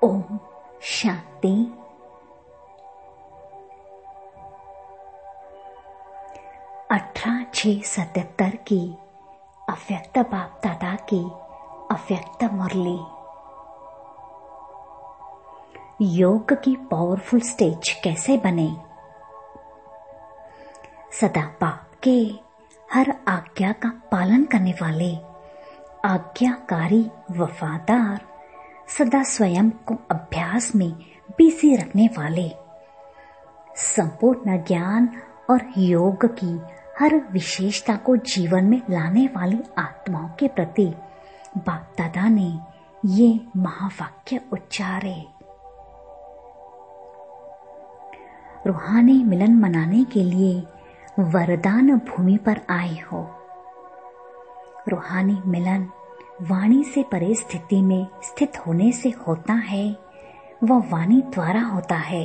ओम शांति। 18/6/77 की अव्यक्त बाप दादा की अव्यक्त मुरली। योग की पावरफुल स्टेज कैसे बने। सदा बाप के हर आज्ञा का पालन करने वाले, आज्ञाकारी, वफादार, सदा स्वयं को अभ्यास में बिजी रखने वाले, संपूर्ण ज्ञान और योग की हर विशेषता को जीवन में लाने वाली आत्माओं के प्रति बाप दादा ने ये महावाक्य उच्चारे। रूहानी मिलन मनाने के लिए वरदान भूमि पर आए हो। रूहानी मिलन वाणी से परे स्थिति में स्थित होने से होता है, वह वाणी द्वारा होता है।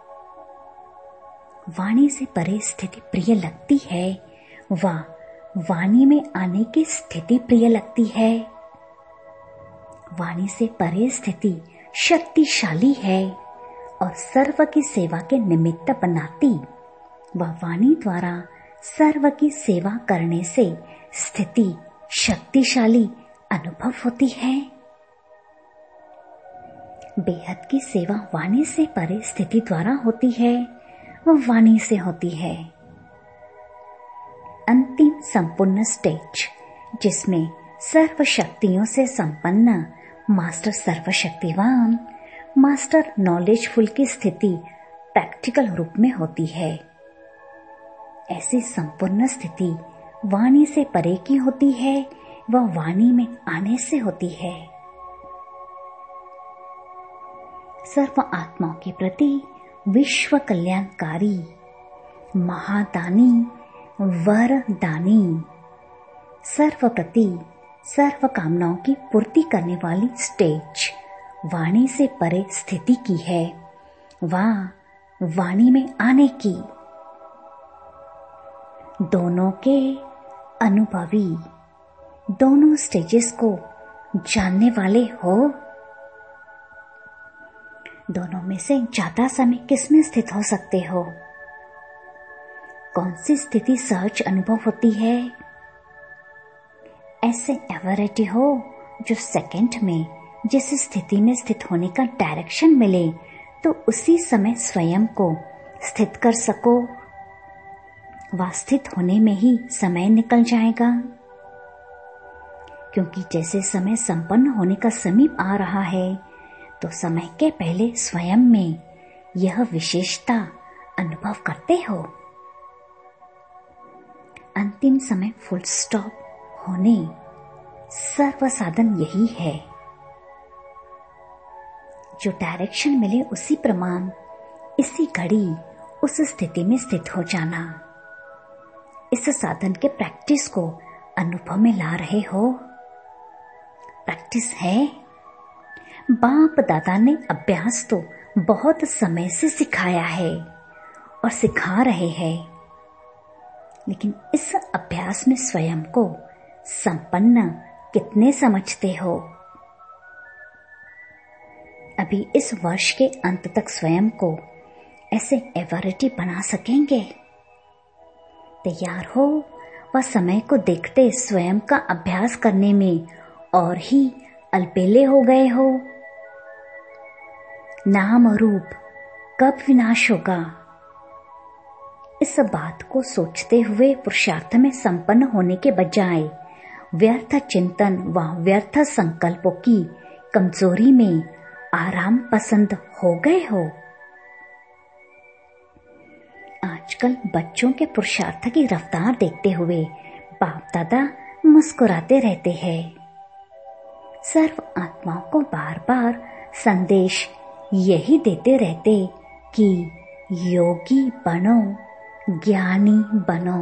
वाणी से परे स्थिति प्रिय लगती है, वह वाणी में आने की स्थिति प्रिय लगती है। वाणी से परे स्थिति शक्तिशाली है और सर्व की सेवा के निमित्त बनाती, वह वाणी द्वारा सर्व की सेवा करने से स्थिति शक्तिशाली अनुभव होती है। बेहद की सेवा वाणी से परे स्थिति द्वारा होती है, वह वाणी से होती है। अंतिम संपूर्ण स्टेज जिसमें सर्व शक्तियों से संपन्न मास्टर सर्वशक्तिवान, मास्टर नॉलेजफुल की स्थिति प्रैक्टिकल रूप में होती है। ऐसी संपूर्ण स्थिति वाणी से परे की होती है, वह वाणी में आने से होती है। सर्व आत्माओं के प्रति विश्व कल्याणकारी, महादानी, वरदानी, सर्व प्रति सर्व कामनाओं की पूर्ति करने वाली स्टेज वाणी से परे स्थिति की है, वह वाणी में आने की। दोनों के अनुभवी, दोनों स्टेजेस को जानने वाले हो। दोनों में से ज्यादा समय किसमें स्थित हो सकते हो? कौन सी स्थिति सहज अनुभव होती है? ऐसे एवरेटी हो जो सेकंड में जिस स्थिति में स्थित होने का डायरेक्शन मिले तो उसी समय स्वयं को स्थित कर सको। वह स्थित होने में ही समय निकल जाएगा, क्योंकि जैसे समय संपन्न होने का समीप आ रहा है तो समय के पहले स्वयं में यह विशेषता अनुभव करते हो। अंतिम समय फुल स्टॉप होने सर्व साधन यही है। जो डायरेक्शन मिले उसी प्रमाण इसी घड़ी उस स्थिति में स्थित हो जाना। इस साधन के प्रैक्टिस को अनुभव में ला रहे हो। प्रैक्टिस है। बाप दादा ने अभ्यास तो बहुत समय से सिखाया है और सिखा रहे हैं, लेकिन इस अभ्यास में स्वयं को संपन्न कितने समझते हो? अभी इस वर्ष के अंत तक स्वयं को ऐसे एवरेटी बना सकेंगे? तैयार हो? वह समय को देखते स्वयं का अभ्यास करने में और ही अलबेले हो गए हो। नाम रूप कब विनाश होगा, इस बात को सोचते हुए पुरुषार्थ में संपन्न होने के बजाय व्यर्थ चिंतन व व्यर्थ संकल्पों की कमजोरी में आराम पसंद हो गए हो। आजकल बच्चों के पुरुषार्थ की रफ्तार देखते हुए बाप दादा मुस्कुराते रहते हैं। सर्व आत्माओं को बार बार संदेश यही देते रहते कि योगी बनो, ज्ञानी बनो,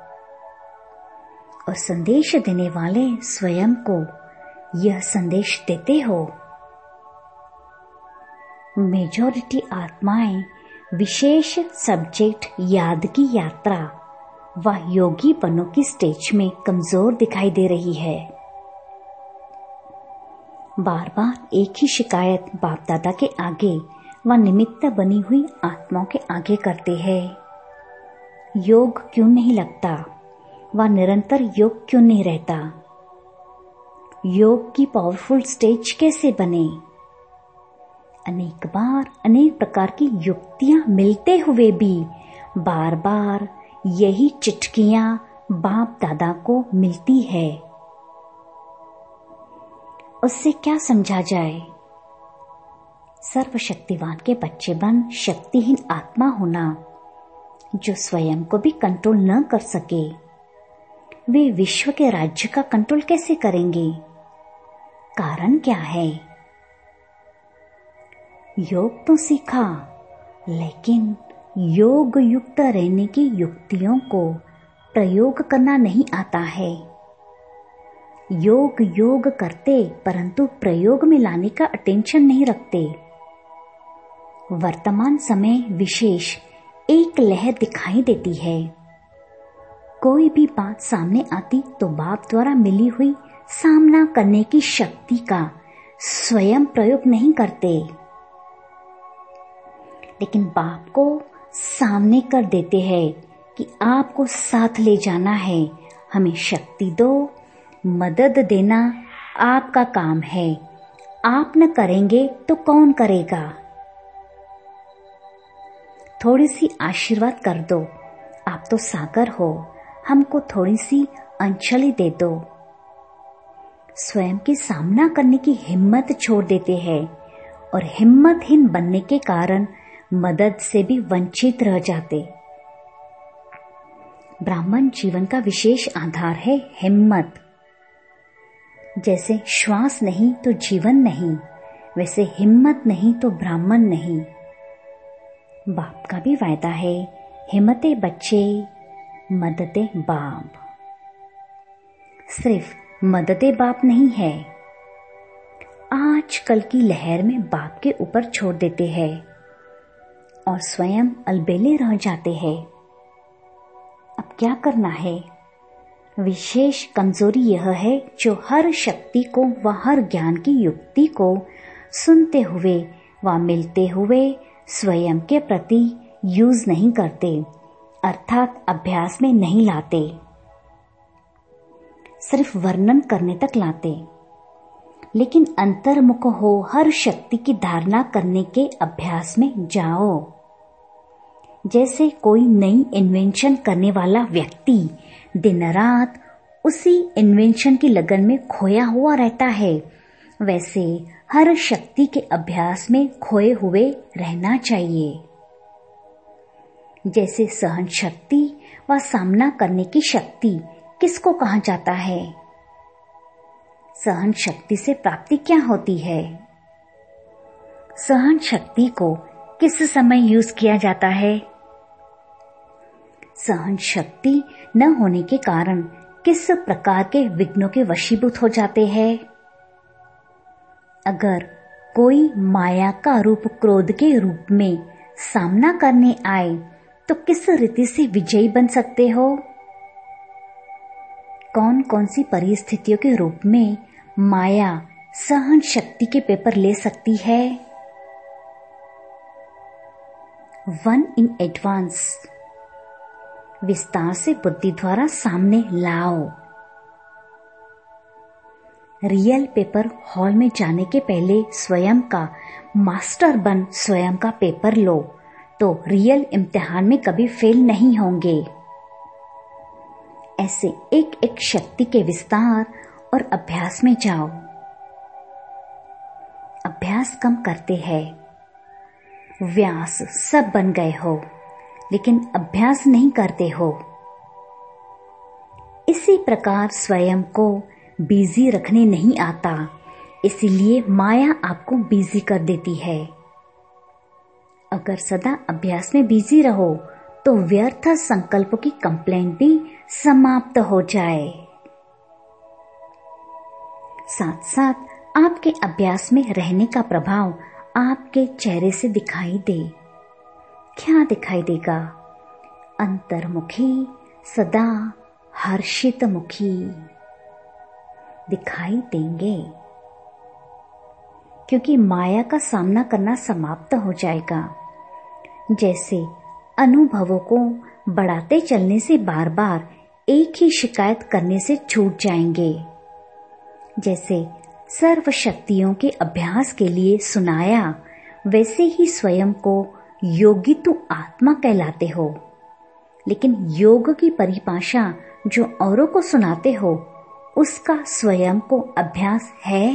और संदेश देने वाले स्वयं को यह संदेश देते हो। मेजॉरिटी आत्माएं विशेष सब्जेक्ट याद की यात्रा व योगी बनो की स्टेज में कमजोर दिखाई दे रही है। बार बार एक ही शिकायत बाप दादा के आगे व निमित्त बनी हुई आत्माओं के आगे करते हैं। योग क्यों नहीं लगता व निरंतर योग क्यों नहीं रहता? योग की पावरफुल स्टेज कैसे बने? अनेक बार अनेक प्रकार की युक्तियां मिलते हुए भी बार बार यही चिटकियां बाप दादा को मिलती है। उससे क्या समझा जाए? सर्वशक्तिवान के बच्चे बन शक्तिहीन आत्मा होना जो स्वयं को भी कंट्रोल न कर सके, वे विश्व के राज्य का कंट्रोल कैसे करेंगे? कारण क्या है? योग तो सीखा, लेकिन योग युक्त रहने की युक्तियों को प्रयोग करना नहीं आता है। योग करते परंतु प्रयोग में लाने का अटेंशन नहीं रखते। वर्तमान समय विशेष एक लहर दिखाई देती है। कोई भी बात सामने आती तो बाप द्वारा मिली हुई सामना करने की शक्ति का स्वयं प्रयोग नहीं करते, लेकिन बाप को सामने कर देते हैं कि आपको साथ ले जाना है, हमें शक्ति दो, मदद देना आपका काम है, आप न करेंगे तो कौन करेगा? थोड़ी सी आशीर्वाद कर दो, आप तो सागर हो, हमको थोड़ी सी अंजलि दे दो। स्वयं की सामना करने की हिम्मत छोड़ देते हैं और हिम्मतहीन बनने के कारण मदद से भी वंचित रह जाते। ब्राह्मण जीवन का विशेष आधार है हिम्मत। जैसे श्वास नहीं तो जीवन नहीं, वैसे हिम्मत नहीं तो ब्राह्मण नहीं। बाप का भी वायदा है, हिम्मते बच्चे मददे बाप। सिर्फ मददे बाप नहीं है, आजकल की लहर में बाप के ऊपर छोड़ देते हैं और स्वयं अलबेले रह जाते हैं। अब क्या करना है? विशेष कमजोरी यह है जो हर शक्ति को व हर ज्ञान की युक्ति को सुनते हुए व मिलते हुए स्वयं के प्रति यूज नहीं करते, अर्थात अभ्यास में नहीं लाते, सिर्फ वर्णन करने तक लाते। लेकिन अंतर्मुख हो हर शक्ति की धारणा करने के अभ्यास में जाओ। जैसे कोई नई इन्वेंशन करने वाला व्यक्ति दिन रात उसी इन्वेंशन की लगन में खोया हुआ रहता है, वैसे हर शक्ति के अभ्यास में खोए हुए रहना चाहिए। जैसे सहन शक्ति व सामना करने की शक्ति किसको कहा जाता है? सहन शक्ति से प्राप्ति क्या होती है? सहन शक्ति को किस समय यूज किया जाता है? सहन शक्ति न होने के कारण किस प्रकार के विघ्नों के वशीभूत हो जाते हैं? अगर कोई माया का रूप क्रोध के रूप में सामना करने आए तो किस रीति से विजयी बन सकते हो? कौन कौन सी परिस्थितियों के रूप में माया सहन शक्ति के पेपर ले सकती है? वन इन एडवांस विस्तार से बुद्धि द्वारा सामने लाओ। रियल पेपर हॉल में जाने के पहले स्वयं का मास्टर बन स्वयं का पेपर लो तो रियल इम्तिहान में कभी फेल नहीं होंगे। ऐसे एक एक शक्ति के विस्तार और अभ्यास में जाओ। अभ्यास कम करते हैं, व्यास सब बन गए हो, लेकिन अभ्यास नहीं करते हो। इसी प्रकार स्वयं को बिजी रखने नहीं आता, इसीलिए माया आपको बिजी कर देती है। अगर सदा अभ्यास में बिजी रहो तो व्यर्थ संकल्पों की कंप्लेंट भी समाप्त हो जाए। साथ साथ आपके अभ्यास में रहने का प्रभाव आपके चेहरे से दिखाई दे। क्या दिखाई देगा? अंतर्मुखी, सदा हर्षित मुखी दिखाई देंगे। क्योंकि माया का सामना करना समाप्त हो जाएगा। जैसे अनुभवों को बढ़ाते चलने से बार बार एक ही शिकायत करने से छूट जाएंगे। जैसे सर्व शक्तियों के अभ्यास के लिए सुनाया, वैसे ही स्वयं को योगी तू आत्मा कहलाते हो। लेकिन योग की परिभाषा जो औरों को सुनाते हो, उसका स्वयं को अभ्यास है।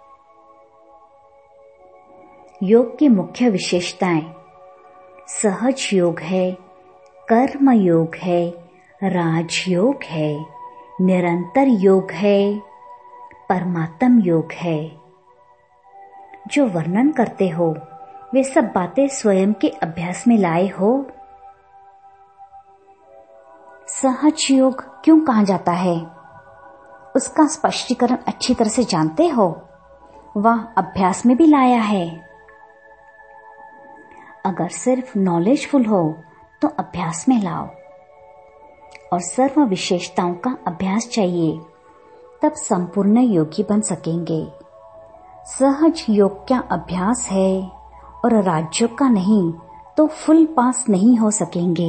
योग की मुख्य विशेषताएं सहज योग है, कर्म योग है, राजयोग है, निरंतर योग है, परमात्म योग है। जो वर्णन करते हो वे सब बातें स्वयं के अभ्यास में लाए हो। सहज योग क्यों कहा जाता है, उसका स्पष्टीकरण अच्छी तरह से जानते हो। वह अभ्यास में भी लाया है। अगर सिर्फ नॉलेजफुल हो तो अभ्यास में लाओ, और सर्व विशेषताओं का अभ्यास चाहिए, तब संपूर्ण योगी बन सकेंगे। सहज योग का अभ्यास है और राजयोग का नहीं तो फुल पास नहीं हो सकेंगे।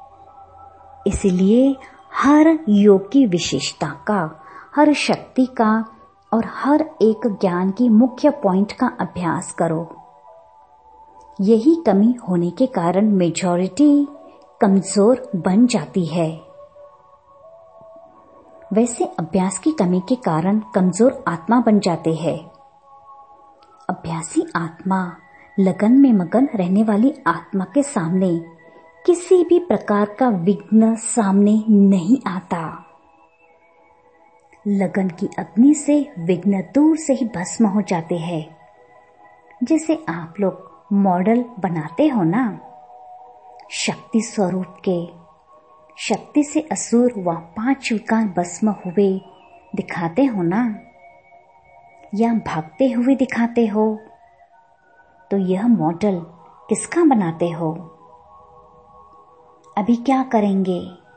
इसलिए हर योग की विशेषता का, हर शक्ति का और हर एक ज्ञान की मुख्य पॉइंट का अभ्यास करो। यही कमी होने के कारण मेजॉरिटी कमजोर बन जाती है। वैसे अभ्यास की कमी के कारण कमजोर आत्मा बन जाते हैं। अभ्यासी आत्मा लगन में मगन रहने वाली आत्मा के सामने किसी भी प्रकार का विघ्न सामने नहीं आता। लगन की अग्नि से विघ्न दूर से ही भस्म हो जाते हैं। जैसे आप लोग मॉडल बनाते हो ना, शक्ति स्वरूप के, शक्ति से असुर व 5 विकार भस्म हुए दिखाते हो ना, या भागते हुए दिखाते हो, तो यह मॉडल किसका बनाते हो? अभी क्या करेंगे?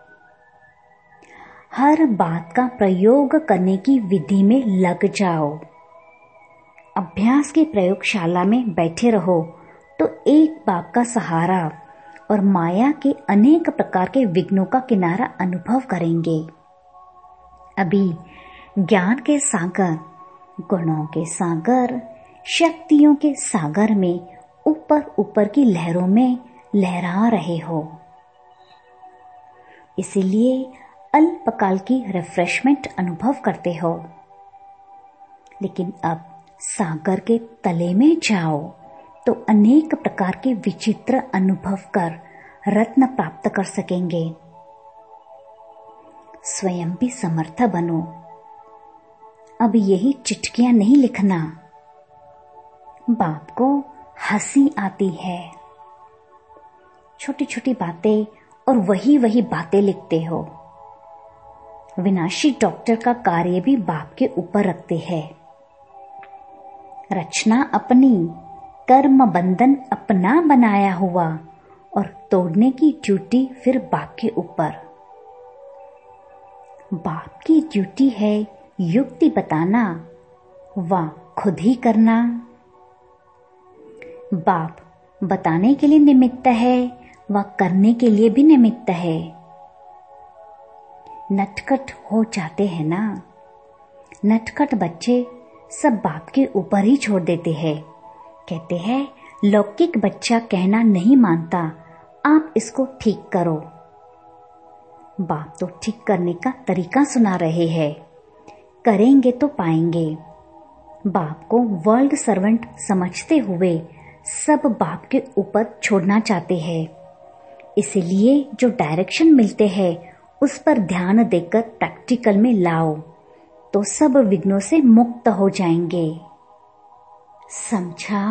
हर बात का प्रयोग करने की विधि में लग जाओ। अभ्यास की प्रयोगशाला में बैठे रहो तो एक बाप का सहारा और माया के अनेक प्रकार के विघ्नों का किनारा अनुभव करेंगे। अभी ज्ञान के सागर, गुणों के सागर, शक्तियों के सागर में ऊपर ऊपर की लहरों में लहरा रहे हो। इसीलिए अल्पकाल की रिफ्रेशमेंट अनुभव करते हो। लेकिन अब सागर के तले में जाओ तो अनेक प्रकार के विचित्र अनुभव कर रत्न प्राप्त कर सकेंगे। स्वयं भी समर्थ बनो। अब यही चिट्ठियां नहीं लिखना। बाप को हंसी आती है। छोटी छोटी बातें और वही वही बातें लिखते हो। विनाशी डॉक्टर का कार्य भी बाप के ऊपर रखते हैं। रचना अपनी, कर्म बंधन अपना बनाया हुआ और तोड़ने की ड्यूटी फिर बाप के ऊपर। बाप की ड्यूटी है युक्ति बताना व खुद ही करना। बाप बताने के लिए निमित्त है व करने के लिए भी निमित्त है। नटखट हो जाते हैं ना, नटखट बच्चे सब बाप के ऊपर ही छोड़ देते हैं। कहते हैं लौकिक बच्चा कहना नहीं मानता, आप इसको ठीक करो। बाप तो ठीक करने का तरीका सुना रहे हैं। करेंगे तो पाएंगे। बाप को वर्ल्ड सर्वेंट समझते हुए सब बाप के ऊपर छोड़ना चाहते हैं। इसलिए जो डायरेक्शन मिलते हैं उस पर ध्यान देकर प्रैक्टिकल में लाओ तो सब विघ्नों से मुक्त हो जाएंगे। समझा?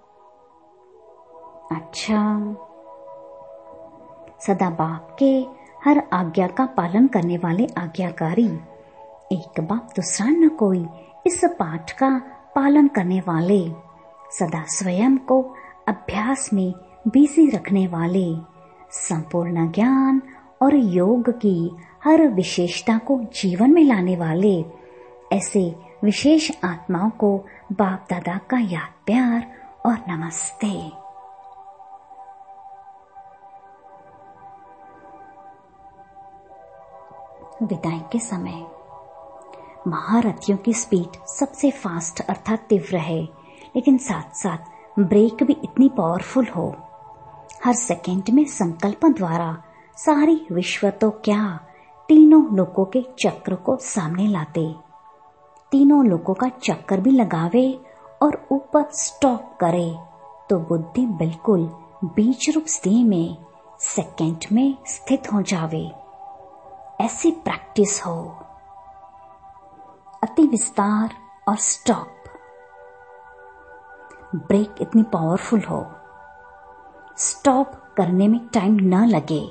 अच्छा। सदा बाप के हर आज्ञा का पालन करने वाले आज्ञाकारी, एक बाप दूसरा न कोई, इस पाठ का पालन करने वाले, सदा स्वयं को अभ्यास में बिजी रखने वाले, संपूर्ण ज्ञान और योग की हर विशेषता को जीवन में लाने वाले, ऐसे विशेष आत्माओं को बाप दादा का याद प्यार और नमस्ते। विदाई के समय महारथियों की स्पीड सबसे फास्ट अर्थात तीव्र है, लेकिन साथ साथ ब्रेक भी इतनी पावरफुल हो। हर सेकंड में संकल्प द्वारा सारी विश्व तो क्या, तीनों लोकों के चक्र को सामने लाते, तीनों लोकों का चक्कर भी लगावे और ऊपर स्टॉप करे तो बुद्धि बिल्कुल बीज रूप स्थिति में सेकंड में स्थित हो जावे। ऐसी प्रैक्टिस हो। अति विस्तार और स्टॉप, ब्रेक इतनी पावरफुल हो, स्टॉप करने में टाइम न लगे।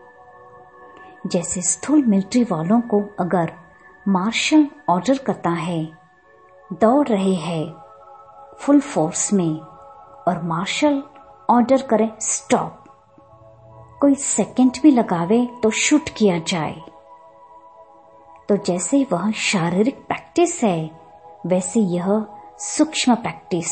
जैसे स्थूल मिलिट्री वालों को अगर मार्शल ऑर्डर करता है, दौड़ रहे हैं फुल फोर्स में, और मार्शल ऑर्डर करे स्टॉप, कोई सेकंड भी लगावे तो शूट किया जाए, तो जैसे वह शारीरिक प्रैक्टिस है वैसे यह सूक्ष्म प्रैक्टिस।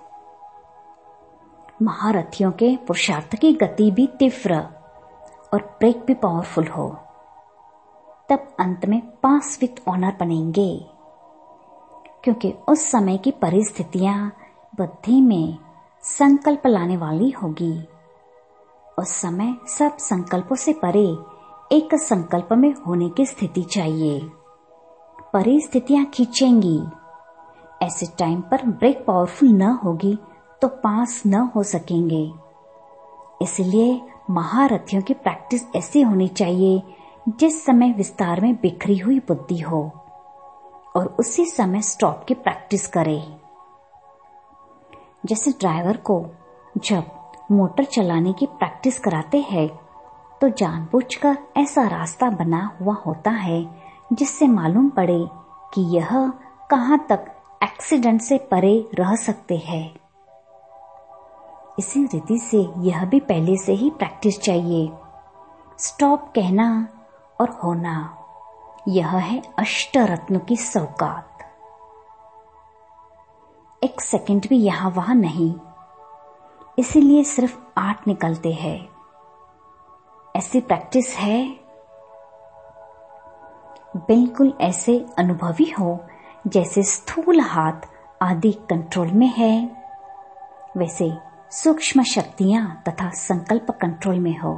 महारथियों के पुरुषार्थ की गति भी तीव्र और ब्रेक भी पावरफुल हो, तब अंत में पास विथ ऑनर बनेंगे, क्योंकि उस समय की परिस्थितियां बुद्धि में संकल्प लाने वाली होगी। उस समय सब संकल्पों से परे एक संकल्प में होने की स्थिति चाहिए। परिस्थितियां खींचेंगी, ऐसे टाइम पर ब्रेक पावरफुल न होगी तो पास न हो सकेंगे। इसलिए महारथियों की प्रैक्टिस ऐसी होनी चाहिए जिस समय विस्तार में बिखरी हुई बुद्धि हो और उसी समय स्टॉप की प्रैक्टिस करे। जैसे ड्राइवर को जब मोटर चलाने की प्रैक्टिस कराते हैं तो जानबूझकर ऐसा रास्ता बना हुआ होता है जिससे मालूम पड़े कि यह कहां तक एक्सीडेंट से परे रह सकते हैं। इसी रीति से यह भी पहले से ही प्रैक्टिस चाहिए। स्टॉप कहना और होना, यह है अष्टरत्नों की सौगात। एक सेकंड भी यहां वहां नहीं, इसीलिए सिर्फ 8 निकलते हैं। ऐसी प्रैक्टिस है, बिल्कुल ऐसे अनुभवी हो जैसे स्थूल हाथ आदि कंट्रोल में है, वैसे सूक्ष्म शक्तियां तथा संकल्प कंट्रोल में हो।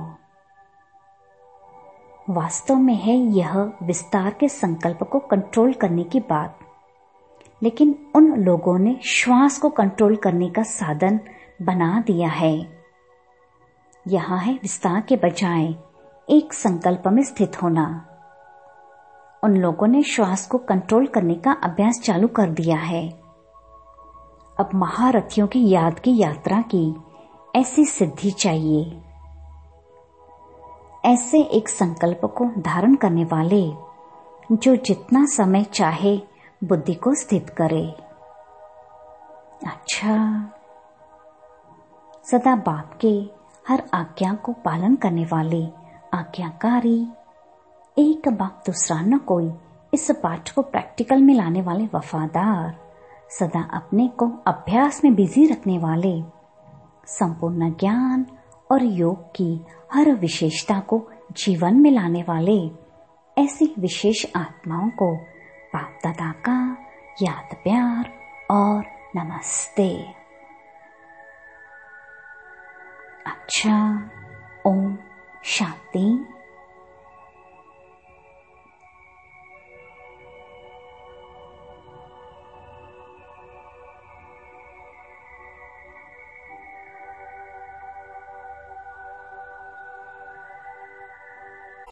वास्तव में है यह विस्तार के संकल्प को कंट्रोल करने की बात, लेकिन उन लोगों ने श्वास को कंट्रोल करने का साधन बना दिया है। यहाँ है विस्तार के बजाय एक संकल्प में स्थित होना। उन लोगों ने श्वास को कंट्रोल करने का अभ्यास चालू कर दिया है। अब महारथियों की याद की यात्रा की ऐसी सिद्धि चाहिए। ऐसे एक संकल्प को धारण करने वाले जो जितना समय चाहे बुद्धि को स्थित करे। अच्छा, सदा बाप के हर आज्ञा को पालन करने वाले आज्ञाकारी, एक बाप दूसरा न कोई, इस पाठ को प्रैक्टिकल में लाने वाले वफादार, सदा अपने को अभ्यास में बिजी रखने वाले, संपूर्ण ज्ञान और योग की हर विशेषता को जीवन में लाने वाले, ऐसी विशेष आत्माओं को बाप दादा का याद प्यार और नमस्ते। अच्छा, ओम शांति।